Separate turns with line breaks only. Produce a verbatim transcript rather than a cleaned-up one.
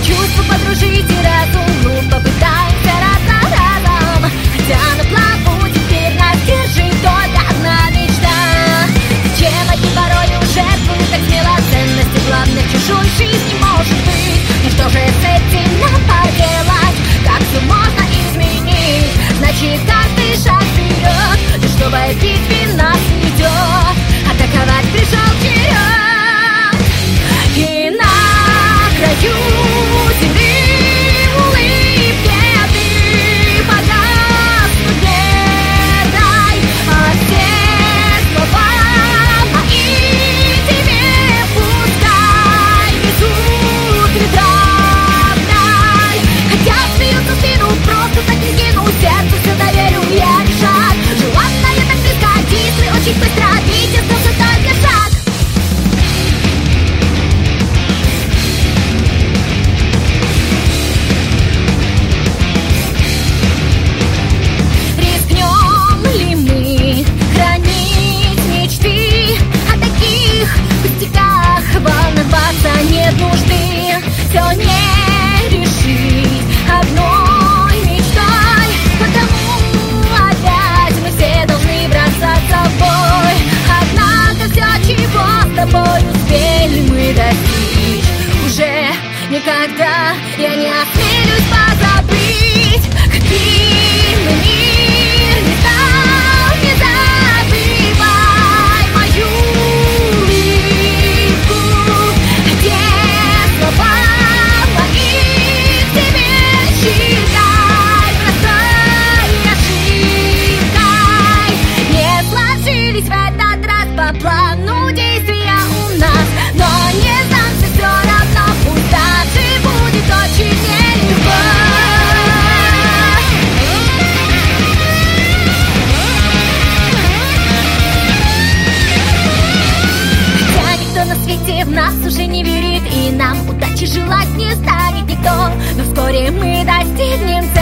чувства подружить и разум, ну попытаемся раз за разом. Хотя на плаву теперь нас держит только одна мечта. Зачем одни порой жертвуют так смело ценности главных чужой жизни может быть? И что же с этим нам поделать? Как все можно изменить? Значит, каждый шаг вперед, лишь чтобы битве нас ведет. Атаковать пришел черед. И на краю земли улыбки ты погаснуть не дай. А все слова мои тебе пускай несут ветра вдаль. Хотят смеются в спину, просто так не кину. Сердцу все доверю, я не шаг. Желанная так близко, действуй очень быстро. Видит остался только шаг. Рискнем ли мы хранить мечты? О таких пустяках волноваться нет нужды. Все не решить одной мечтой, потому опять мы все должны бросаться в бой. Однако все, чего с тобой успели мы достичь, уже никогда я не осмелюсь позабыть. Каким бы мир ни стал, не забывай мою улыбку. Где слова мои к тебе считай простой ошибкой. Не сложились в этот раз по плану действия у нас, но не сдамся все равно, пусть даже будет очень нелегко. Хотя никто на свете в нас уже не верит, и нам удачи желать не станет никто, но вскоре мы достигнем цели.